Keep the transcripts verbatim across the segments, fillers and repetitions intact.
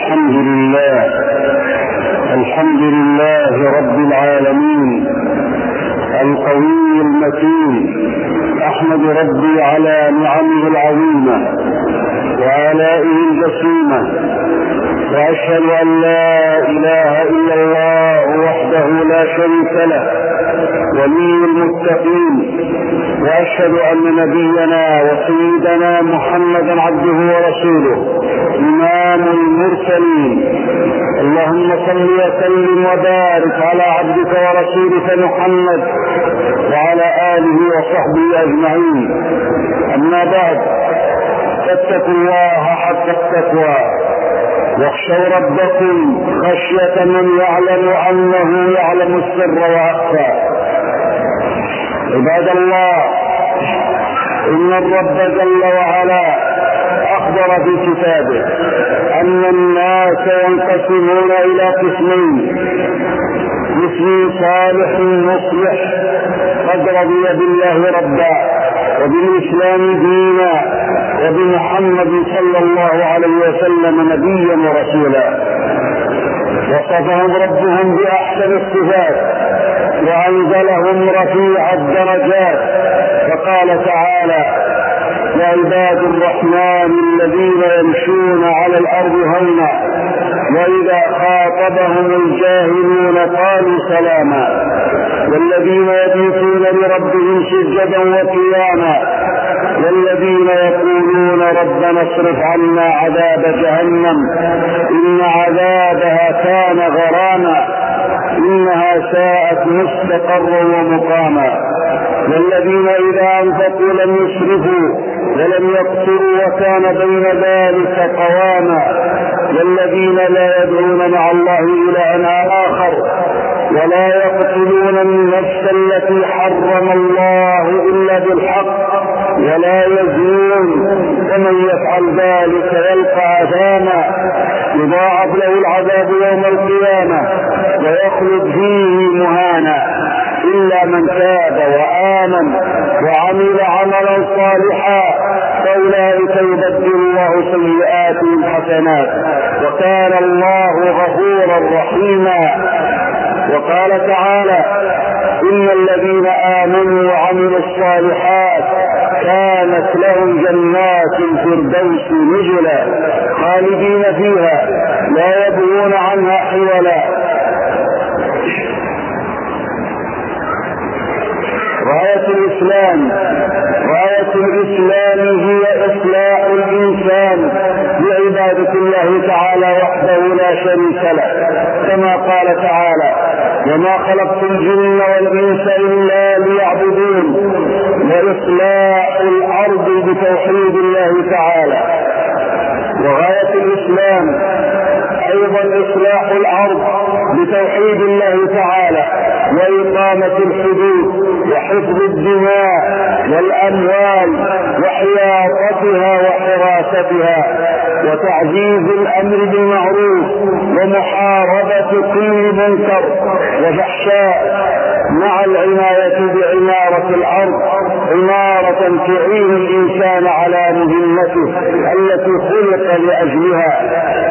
الحمد لله الحمد لله رب العالمين القوي المتين. أحمد ربي على نعمه العظيمة وآلائه الجسيمة، وأشهد أن لا إله إلا الله وحده لا شريك له ولي المتقين، وأشهد أن نبينا وسيدنا محمدا عبده ورسوله إمام المرسلين. اللهم صل وسلم وبارك على عبدك ورسولك محمد وعلى آله وصحبه أجمعين. أما بعد، فاتقوا الله حق التقوى واخشوا ربكم خشية من يعلم أنه يعلم السر وأخفى. عباد الله، إن الرب جل وعلا أخبر في كتابه أن الناس ينقسمون إلى قسمين: قسم صالح مصلح قد رضي بالله ربا وبالإسلام دينا وبمحمد صلى الله عليه وسلم نبيا ورسولا، وصفهم ربهم بأحسن الصفات وأنزلهم رفيع الدرجات، فقال تعالى: يا عباد الرحمن الذين يمشون على الأرض هونا وإذا خاطبهم الجاهلون قالوا سلاما، والذين يبيتون لربهم سجدا وقياما، والذين يقولون ربنا اصرف عنا عذاب جهنم إن عذابها كان غراما إنها ساءت مستقرا ومقاما، والذين إذا أنفقوا لم يسرفوا ولم يقتروا وكان بين ذلك قواما، والذين لا يدعون مع الله إلها آخر ولا يقتلون النفس التي حرم الله إلا بالحق ولا يزنون، ومن يفعل ذلك يلقى أثاما يضاعف له العذاب يوم القيامة ويخلد فيه مهانا إلا من تاب وآمن وعمل عملا صالحا فأولئك يبدل الله سيئاتهم حسنات وكان الله غفورا رحيما. وقال تعالى: إن الذين آمنوا وعملوا الصالحات كانت لهم جنات الفردوس نزلا خالدين فيها لا يبغون عنها حولا. غاية الإسلام غاية الإسلام هي إصلاح الإنسان بعبادة الله تعالى وحده لا شريك له، كما قال تعالى: وما خلقت الجن والإنس إلا ليعبدون، وإصلاح الأرض بتوحيد الله تعالى. وغاية الإسلام أيضا إصلاح الأرض بتوحيد الله تعالى وإقامة الحدود وحفظ الدماء والأموال وحياطتها وحراستها وتعزيز الأمر بالمعروف ومحاربة كل منكر وفحشاء، مع العناية بعمارة الأرض عمارة تعين الإنسان على مهمته التي خلق لأجلها.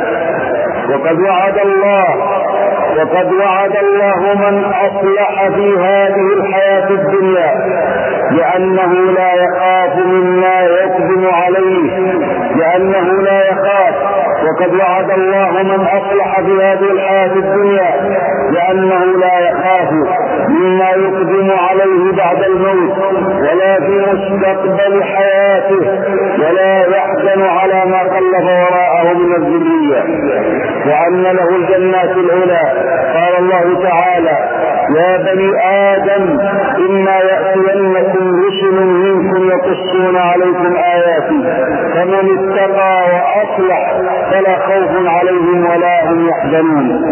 وقد وعد الله وقد وعد الله من أصلح في هذه الحياة الدنيا لأنه لا يخاف مما يقدم عليه لأنه لا يخاف وقد وعد الله من أصلح في هذه الحياة الدنيا لأنه لا يخاف مما يقدم عليه بعد الموت ولا في مستقبل حياته ولا يحزن على ما خلف وراءه من الذرية، وأن له الجنات العلى. قال الله تعالى: يا بني آدم إما يأتينكم رسل منكم يقصون عليكم آياتي فمن اتقى وأصلح فلا خوف عليهم ولا هم يحزنون.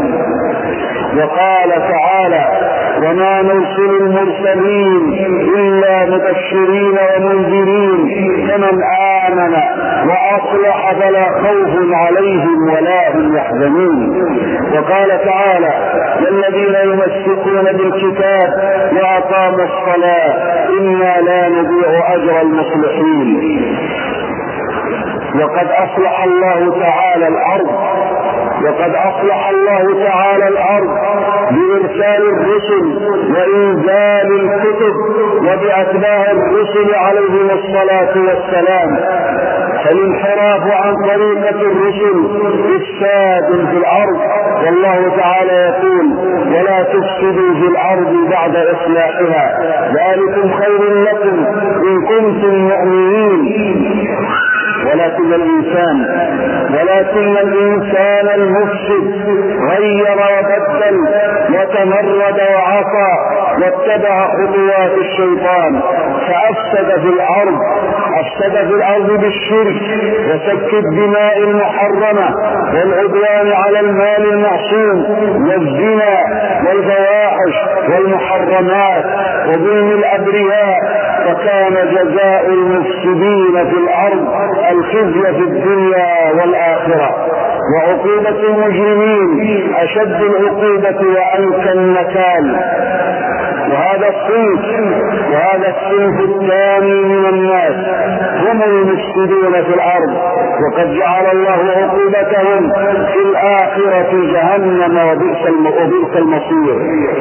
وقال تعالى: وما نرسل المرسلين إلا مبشرين ومنذرين فمن آمن وأصلح فلا خوف عليهم ولا هم يحزنون. وقال تعالى: والذين يمسكون بالكتاب وأقاموا الصلاة إنا لا نضيع أجر المصلحين. وقد أصلح الله تعالى الأرض وقد أصلح الله تعالى الأرض بإرسال الرسل وإنزال الكتب وبأتباع الرسل عليهم الصلاة والسلام. فالانحراف عن طريقة الرسل إفساد في الأرض، والله تعالى يقول: ولا تفسدوا في الأرض بعد إصلاحها ذلكم خير لكم إن كنتم مؤمنين. ولكن الإنسان ولكن الإنسان المفسد غير وبدل وتمرد وعصى واتبع خطوات الشيطان فأفسد في الأرض أفسد في الأرض بالشرك وسفك الدماء المحرمة والعدوان على المال المعصوم والزنا والفواحش والمحرمات وظلم الأبرياء. فكان جزاء المفسدين في الأرض الخزي في الدنيا والآخرة، وعقوبة المجرمين أشد العقوبة وأنكى النكال. وهذا الصنف وهذا الصنف الثاني من الناس هم المفسدون في الأرض، وقد جعل الله عقوبتهم في الآخرة جهنم وبئس المصير.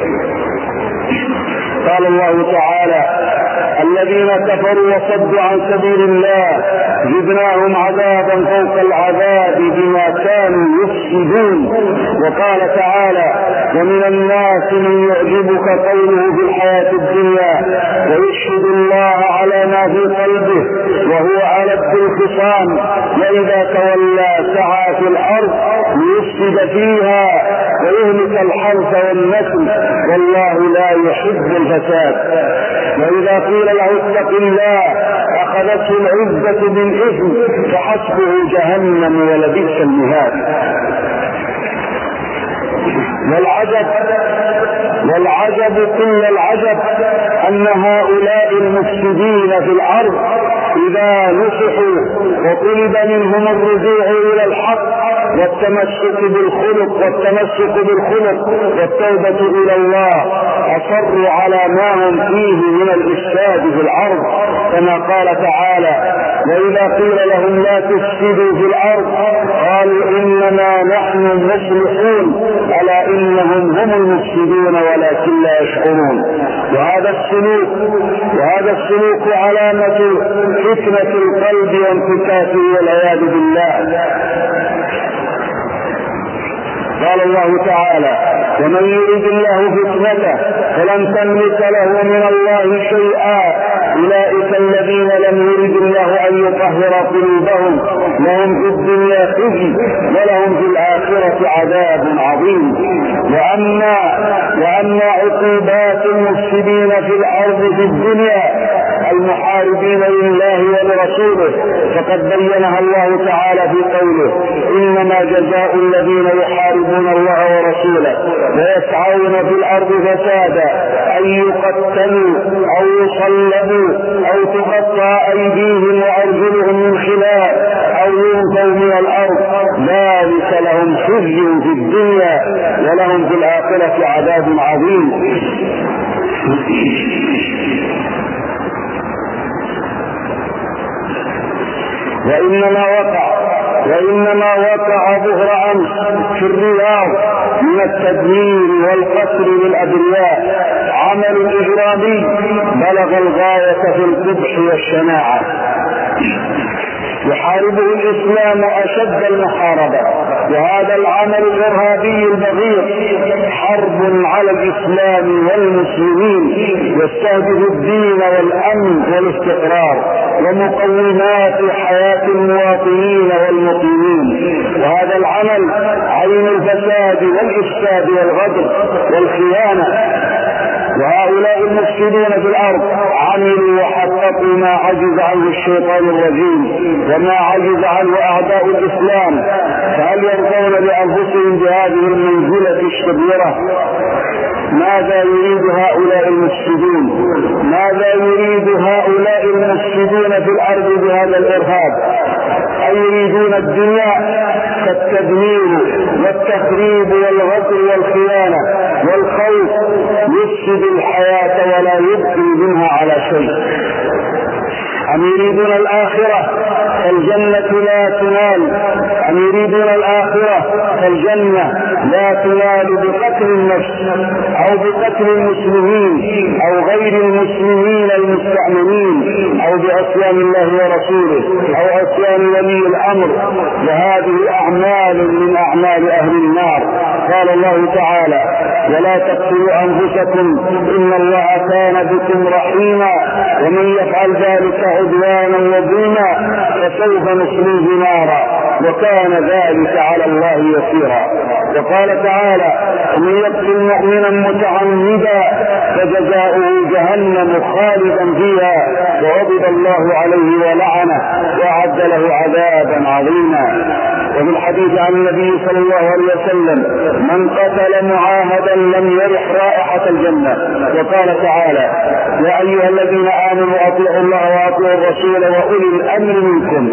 قال الله تعالى: الذين كفروا وصدوا عن سبيل الله زدناهم عذابا فوق العذاب بما كانوا يفسدون. وقال تعالى: ومن الناس من يعجبك قوله في الحياة الدنيا ويشهد الله على ما في قلبه وهو ألد الخصام وإذا تولى سعى في الأرض ليفسد فيها ويهلك الحرث والنسل والله لا يحب الفساد. وإذا قيل له اتق الله أخذته العزة بالإثم فحسبه جهنم ولبئس المهاد. والعجب والعجب كل العجب أن هؤلاء المفسدين في الأرض إذا نصحوا وطلب منهم الرجوع إلى الحق والتمسك بالخلق والتمسك بالخلق والتوبة إلى الله أصروا على ما هم فيه من الإفساد في الأرض، كما قال تعالى: وإذا قيل لهم لا تفسدوا في الأرض قالوا إنما نحن مصلحون ألا إنهم هم المفسدون ولكن لا يشعرون. وهذا السلوك وهذا السلوك علامة فتنة القلب وانفكاكه والعياذ بالله. قال الله تعالى: ومن يرد الله فتنته فلن تملك له من الله شيئا أولئك الذين لم يرد الله أن يطهر قلوبهم لهم في الدنيا خزي ولهم في الآخرة عذاب عظيم. وأما وأما عقوبات المفسدين في الأرض في الدنيا المحاربين لله ولرسوله فقد بينها الله تعالى في قوله: إنما جزاء الذين يحاربون الله ورسوله ويسعون في الأرض فسادا أن يقتلوا أو يصلبوا أو تقطع أيديهم وأرجلهم من خلاف أو ينفوا من الأرض ذلك لهم خزي في الدنيا ولهم في الآخرة عذاب عظيم. وإنما وقع وإنما وقع ظهر أمس في الرياض من التدمير والقتل للأبرياء عمل إجرامي بلغ الغاية في القبح والشناعة يحاربه الإسلام أشد المحاربة. وهذا العمل الإرهابي البغيض حرب على الإسلام والمسلمين يستهدف الدين والأمن والاستقرار ومقومات حياة المواطنين والمقيمين. وهذا العمل عين الفساد والإفساد والغدر والخيانة. وهؤلاء المفسدون في الأرض عملوا وحققوا ما عجز عنه الشيطان الرجيم وما عجز عنه أعداء الإسلام. فهل يرضون بأنفسهم بهذه المنزلة الشبيرة؟ ماذا يريد هؤلاء المفسدون؟ ماذا يريد هؤلاء المفسدون في الأرض بهذا الإرهاب؟ أيريدون الدنيا كالتدمير والتخريب والغدر والخيانة والخوف يفسد الحياة ولا يبقي منها على شيء؟ أم يريدون الآخرة فالجنة لا تنال؟ أم يريدون الآخرة فالجنة لا تنال بقتل النفس او بقتل المسلمين او غير المسلمين المستأمنين او بعصيان الله ورسوله او عصيان ولي الامر، وهذه اعمال من اعمال اهل النار. قال الله تعالى: ولا تقتلوا انفسكم ان الله كان بكم رحيما ومن يفعل ذلك عدوانا وظلما فسوف نصليه نارا وكان ذلك على الله يسيرا. وقال تعالى: ومن يقتل مؤمنا متعمدا فجزاؤه جهنم خالدا فيها وغضب الله عليه ولعنه واعد له عذابا عظيما. وفي الحديث عن النبي صلى الله عليه وسلم: من قتل معاهدا لم يرح رائحة الجنة. وقال تعالى: يا ايها الذين امنوا اطيعوا الله واطيعوا الرسول واولي الامر منكم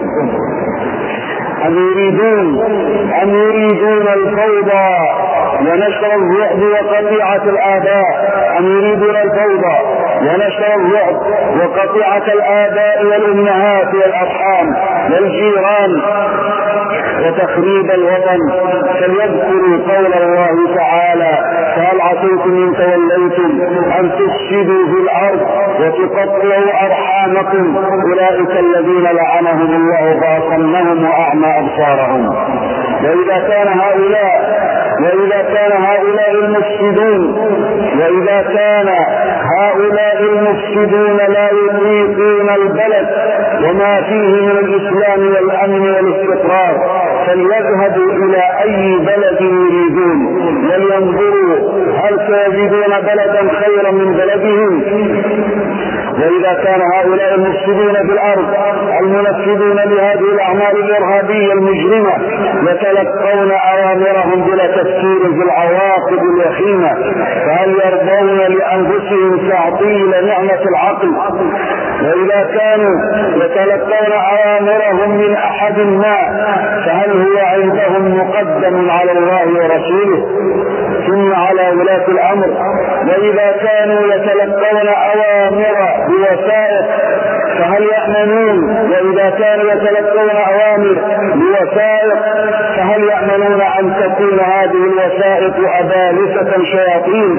أم يريدون أم يريدون الفوضى ونشر الرعب وقطيعة الآباء أم يريدون الفوضى ونشر الرعب وقطيعة الآباء والأمهات والأرحام والجيران وتخريب الوطن، فليذكروا قول الله تعالى: فهل عصيتم إن توليتم أن تفسدوا في الأرض وتقطعوا أرحامكم أولئك الذين لعنهم الله فأصمهم وأعمى أبصارهم. وإذا كان هؤلاء وإذا كان هؤلاء المفسدون وإذا كان هؤلاء المفسدون لا يطيقون البلد وما فيه من الإسلام والأمن والاستقرار فليذهبوا إلى أي بلد يريدون ولينظروا هل سيجدون بلدا خيرا من بلدهم. وإذا كان هؤلاء المفسدون في الأرض المنفذون لهذه الأعمال الإرهابية المجرمة يتلقون أوامرهم بلا تفكير في العواقب الوخيمة، فهل يرضون لأنفسهم تعطيل نعمة العقل؟ وإذا كانوا يتلقون أوامرهم من أحد ما فهل هو عندهم مقدم على الله ورسوله ثم على ولاة الأمر؟ وإذا كانوا يتلقون أوامر بوثائق فهل يأمنون؟ وإذا كانوا يتلقون أوامر بوثائق فهل يأمنون أن تكون هذه الوثائق أبالسة شياطين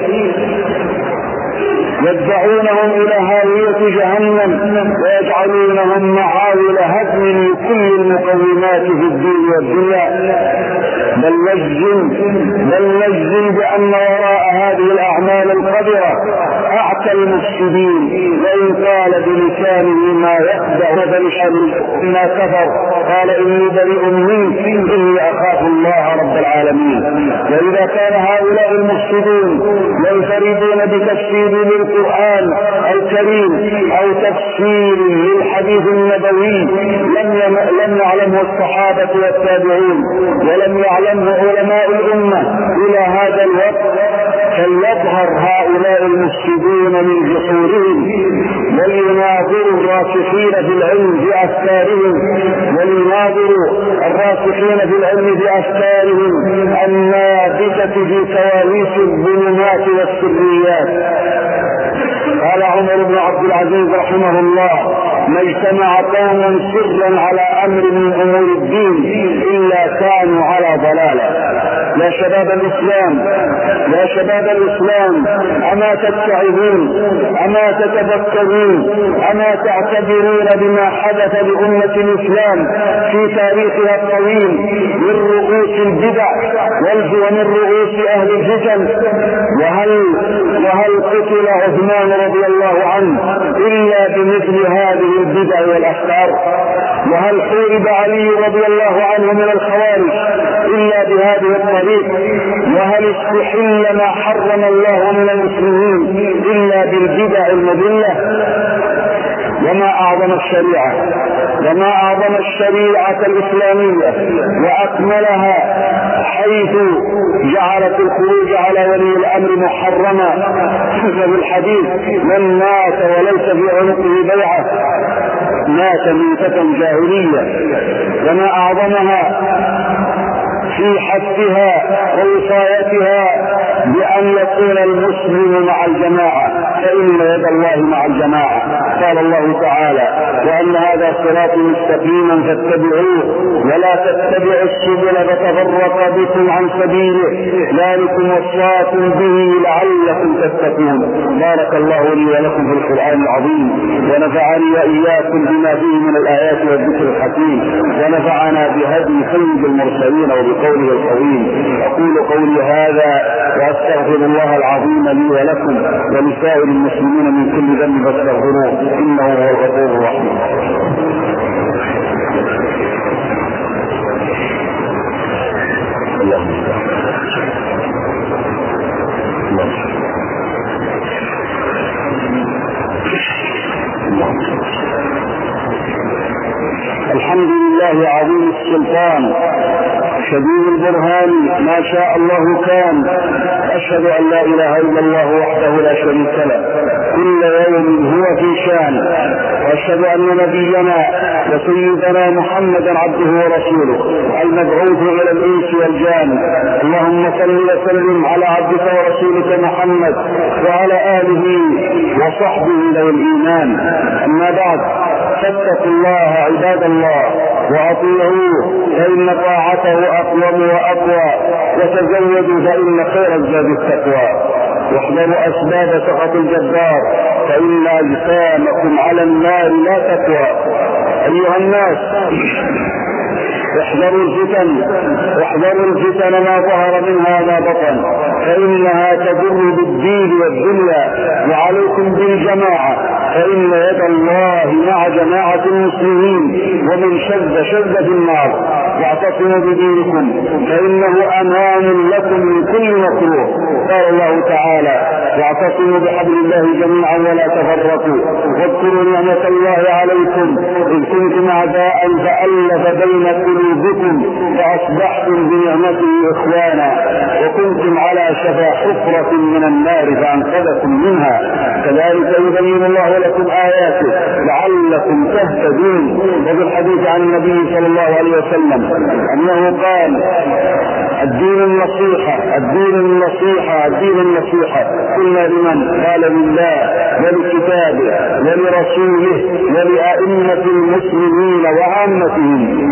يدعونهم إلى هاوية جهنم ويجعلونهم معاول هدم لكل المقومات في الدين والدنيا؟ بل نجزم بل نجزم بأن وراء هذه الأعمال القذرة أعتى المفسدين، وإن قال بلسانه ما يخدع بلسانه ما كفر قال إني بريء منك إني أخاف الله رب العالمين. وإذا كان هؤلاء المفسدون ينفردون بتفسير للقرآن الكريم أو تفسير للحديث النبوي لم يعلمه الصحابة والتابعين ولم يعلمه علماء الأمة إلى هذا الوقت، فليظهر هؤلاء المفسدون من جسورهم وليناظروا الراسخين في العلم بأفكارهم وليناظروا الراسخين في العلم بأفكارهم النابتة في كواليس الظلمات والسريات. قال عمر بن عبد العزيز رحمه الله: ما اجتمع قوم سرا على أمر من أمور الدين إلا كانوا على ضلالة. يا شباب الإسلام يا شباب الإسلام أما تتعظون أما تتذكرون أما تعتبرون بما حدث لأمة الإسلام في تاريخها الطويل من رؤوس البدع ومن رؤوس أهل الفتن؟ وهل وهل قتل عثمان رضي الله عنه إلا بمثل هذه البدع والأفكار؟ وهل حورب علي رضي الله عنه من الخوارج إلا بهذه الطريق؟ وهل استحل ما حرم الله من المسلمين إلا بالبدع المضلة؟ وما أعظم الشريعة وما أعظم الشريعة الإسلامية وأكملها حيث جعلت الخروج على ولي الأمر محرما. في الحديث: من مات وليس في عنقه بيعة مات ميتة جاهلية. وما أعظمها في حثها ووصايتها بأن يكون المسلم مع الجماعة، فإن يد الله مع الجماعة. قال الله تعالى: وأن هذا صراطي مستقيما فاتبعوه ولا تتبعوا السبل فتفرق بكم عن سبيله ذلكم وصاكم به لعلكم تتقون. بارك الله لي ولكم في القرآن العظيم، ونفعني وإياكم بما فيه من الآيات والذكر الحكيم، ونفعنا بهدي سيد المرسلين وبقوله القويم. أقول قولي هذا وأستغفر الله العظيم لي ولكم ولسائر المسلمين من كل ذنب فاستغفروه إنه هو الغفور الرحيم. الحمد لله عظيم السلطان شديد البرهان، ما شاء الله كان. أشهد أن لا إله إلا الله وحده لا شريك له كل يوم هو في شان، وأشهد أن نبينا وسيدنا محمدا عبده ورسوله المبعوث إلى الإنس والجان. اللهم صل وسلم على عبدك ورسولك محمد وعلى آله وصحبه ذوي الإيمان. أما بعد، فاتقوا الله عباد الله وأطيعوه فإن طاعته أقوم وأقوى، وتزودوا فإن خير الزاد التقوى، واحذروا أسباب سخط الجبار فإن أجسامكم على النار لا تقوى. أيها الناس، احذروا الفتن، احذروا الفتن ما ظهر منها ما بطن، فإنها تضر بالدين والدنيا، وعليكم بالجماعة فإن يد الله مع جماعة المسلمين، ومن شذ شذ في النار. واعتصموا بدينكم فإنه أمان لكم من كل مكروه. قال الله تعالى: واعتصموا بحبل الله جميعا ولا تفرقوا واذكروا نعمة الله عليكم إذ كنتم أعداء فألف بين قلوبكم فأصبحتم بنعمته إخوانا وكنتم على شفا حفرة من النار فأنقذكم منها. كذلك يبين الله لكم آياته لعلكم تهتدون. وفي الحديث عن النبي صلى الله عليه وسلم أنه قال: الدين النصيحة الدين النصيحة الدين النصيحة. قلنا لمن؟ قال: لله ولكتابه ولرسوله ولأئمة المسلمين وعامتهم.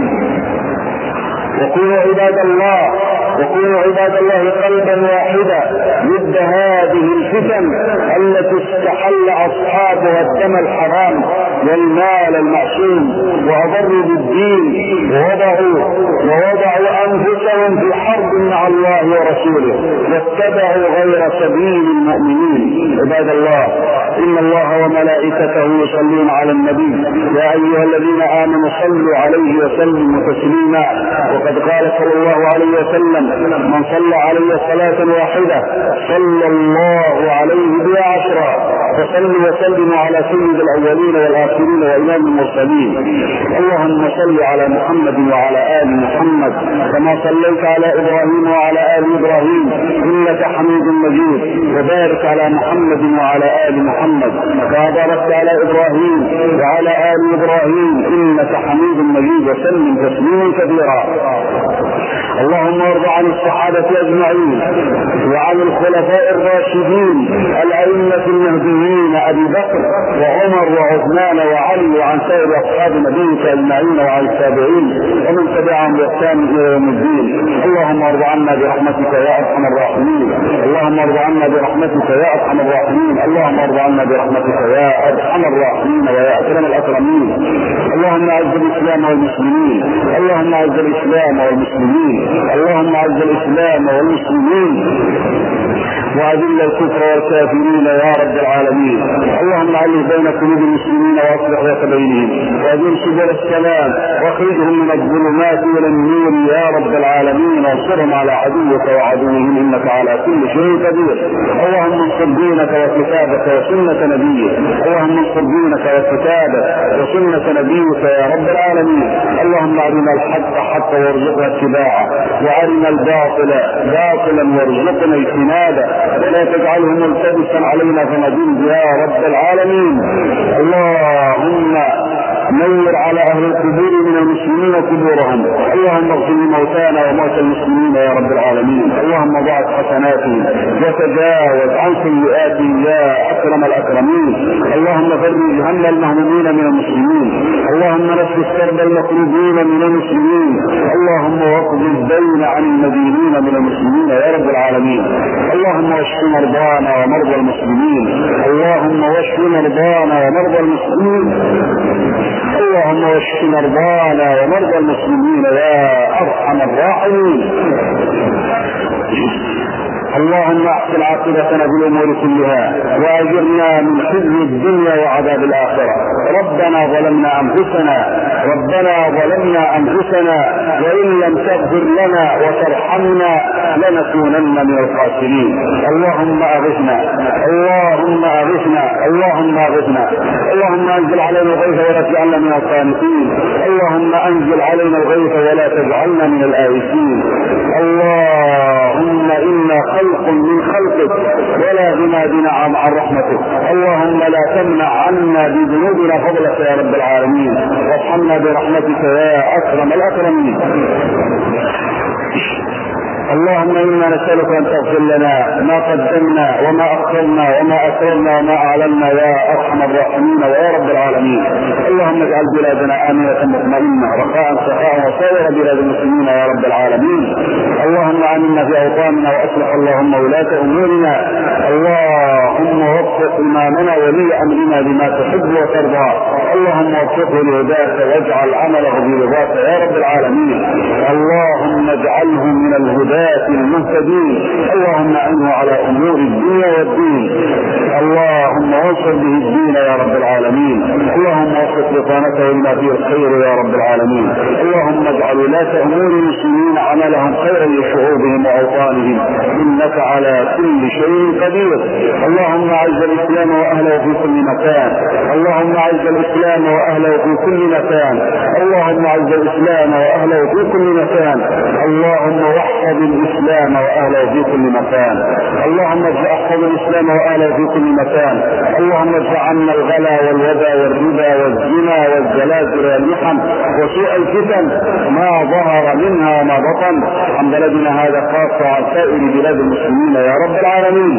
وكونوا عباد الله وكونوا عباد الله قلبا واحدا ضد هذه الفتن التي استحل أصحابها الدم الحرام والمال المعصوم، وأضروا بالدين ووضعوا ووضعوا أنفسهم في حرب مع الله ورسوله واتبعوا غير سبيل المؤمنين. عباد الله، إن الله وملائكته يصلون على النبي يا أيها الذين آمنوا صلوا عليه وسلموا تسليما. وقد قال صلى الله عليه وسلم: من صلى علي صلاة واحدة صلى الله عليه بها عشرا. فصلوا وسلموا على سيد الأولين والآخرين وإمام المرسلين. اللهم صل على محمد وعلى آل محمد كما صليت على إبراهيم وعلى آل إبراهيم إنك حميد مجيد، وبارك على محمد وعلى آل محمد كما باركت على إبراهيم وعلى آل إبراهيم إنك حميد مجيد، وسلم تسليما كثيرا. اللهم ارض عن الصحابة أجمعين وعن الخلفاء الراشدين الأئمة المهديين أبي بكر وعمر وعثمان وعلي، وعن سائر أصحاب نبيك أجمعين وعن التابعين ومن تبعهم بإحسان إلى يوم الدين. اللهم ارض عنا برحمتك يا أرحم الراحمين اللهم ارض عنا برحمتك يا أرحم الراحمين اللهم ارض عنا برحمتك يا أرحم الراحمين ويا أكرم الأكرمين. اللهم أعز الإسلام والمسلمين اللهم أعز الإسلام والمسلمين اللهم أعز الإسلام والمسلمين وأذل الكفر والكافرين يا رب العالمين. اللهم ألف بين قلوب المسلمين وأصلح ذات بينهم وأدم سبل السلام واخرجهم من الظلمات إلى النور يا رب العالمين، وانصرهم على عدوك وعدوهم إنك على كل شيء قدير. اللهم انصر دينك وكتابك وسنة نبيك اللهم انصر دينك وكتابك وسنة نبيك يا رب العالمين. اللهم أرنا الحق حقا وارزقنا اتباعه وأرنا الباطل باطلا وارزقنا اجتنابه، ولا تجعله ملتبسا علينا فنضل يا رب العالمين. اللهم نور على اهل القبور من المسلمين قبورهم. اللهم اغفر لموتانا وموتى المسلمين يا رب العالمين. اللهم ضاعف حسناتهم وتجاوز عن سيئاتهم يا اكرم الاكرمين. اللهم فرج هم المهمومين من المسلمين. اللهم نفس كرب المكروبين من المسلمين. اللهم واقض الدين عن المدينين من المسلمين يا رب العالمين. اللهم واشف مرضانا ومرضى المسلمين. اللهم واشف مرضانا ومرضى المسلمين. اللهم واشف مرضانا ومرضى المسلمين يا ارحم الراحمين. اللهم احسن عاقبتنا في الامور كلها واجرنا من خزي الدنيا وعذاب الاخره. ربنا ظلمنا انفسنا ربنا ظلمنا انفسنا وان لم تغفر لنا وترحمنا لنكونن من الخاسرين. اللهم اغثنا اللهم اغثنا اللهم اغثنا. اللهم انزل علينا الغيث ولا تجعلنا من القانطين. اللهم انزل علينا الغيث ولا تجعلنا من الآيسين. اللهم انا خلق من خلقك ولا غنى بنا عن رحمتك. اللهم لا تمنع عنا بذنوبنا فضلك يا رب العالمين. وارحمنا برحمتك يا اكرم الاكرمين. اللهم انا نسالك ان تغفر لنا ما قدمنا وما اخرنا وما اسررنا وما اعلنا يا ارحم الراحمين ويا رب العالمين. اللهم اجعل بلادنا امنه مطمئنه رخاء سخاء وسائر بلاد المسلمين يا رب العالمين. اللهم امنا في اوطاننا واصلح اللهم ولاة امورنا. اللهم وفق امامنا ولي امرنا بما تحب وترضى. اللهم وفقه لهداك واجعل عمله برضاك يا رب العالمين. اللهم اجعله من الهدى المهتدين. اللهم اعنه على امور الدنيا والدين. اللهم وانصر به الدين يا رب العالمين. اللهم وفق بطانته لما فيه الخير يا رب العالمين. اللهم اجعل ولاة امور المسلمين عملهم خيرا لشعوبهم واوطانهم انك على كل شيء قدير. اللهم اعز الاسلام واهله في كل مكان. اللهم اعز الاسلام واهله في كل مكان. اللهم اعز الاسلام واهله في كل مكان. اللهم وحد الاسلام واهله في كل مكان. اللهم احفظ الاسلام واهله في كل مكان. اللهم ادفع عنا الغلا والوبا والربا والزنا والزلازل والمحن وسوء الفتن ما ظهر منها وما بطن عن بلدنا هذا خاصة عن سائر بلاد المسلمين يا رب العالمين.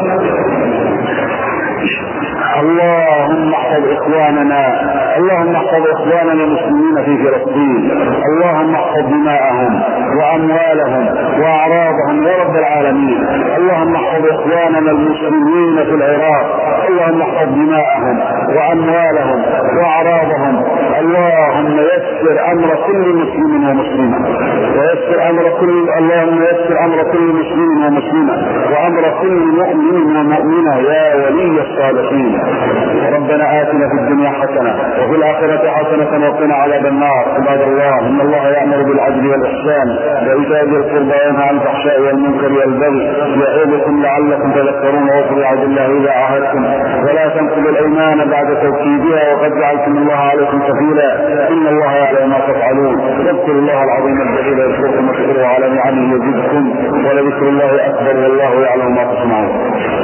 اللهم احفظ اخواننا اللهم احفظ اخواننا المسلمين في فلسطين. اللهم احفظ دماءهم واموالهم واعراضهم يا رب العالمين. اللهم احفظ اخواننا المسلمين في العراق. اللهم احفظ دماءهم واموالهم واعراضهم. اللهم يسر امر كل مسلم ومسلمه ويسر امر كل اللهم يسر امر كل مسلم ومسلمه وامر كل مؤمن ومؤمنه يا ولي الصالحين. ربنا آتنا في الدنيا حسنة وفي الآخرة حسنة وقنا عذاب النار. عباد الله إن الله يأمر بالعدل والإحسان وإيتاء ذي القربى وينهى عن الفحشاء والمنكر والبغي يعظكم لعلكم تذكرون. واذكروا بعهد الله إذا عاهدتم ولا تنقضوا الأيمان بعد توكيدها وقد جعلتم الله عليكم كفيلا. إن الله يعلم ما تفعلون. اذكروا الله العظيم الجليل يذكركم واشكروه على نعمه يزدكم ولذكر الله أكبر والله يعلم ما تصنعون.